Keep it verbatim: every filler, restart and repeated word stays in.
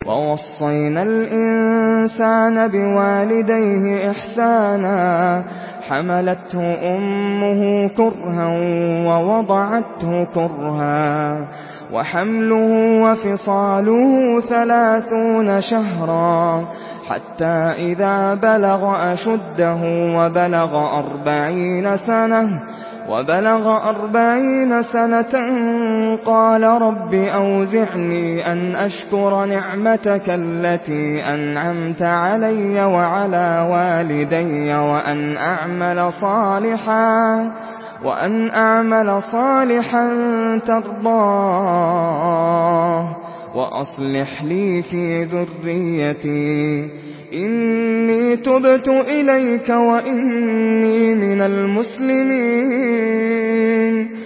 وَوَصَّيْنَا الْإِنسَانَ بِوَالِدَيْهِ إِحْسَانًا حَمَلَتْهُ أُمُّهُ كُرْهًا وَوَضَعَتْهُ كُرْهًا وَحَمْلُهُ وَفِصَالُهُ ثَلَاثُونَ شَهْرًا حَتَّى إِذَا بَلَغَ أَشُدَّهُ وَبَلَغَ أَرْبَعِينَ سَنَةً وبلغ أربعين سنة قال رب أوزعني أن أشكر نعمتك التي أنعمت علي وعلى والدي وأن أعمل صالحا وأن أعمل صالحا ترضاه وأصلح لي في ذريتي إني تبت إليك وإني من المسلمين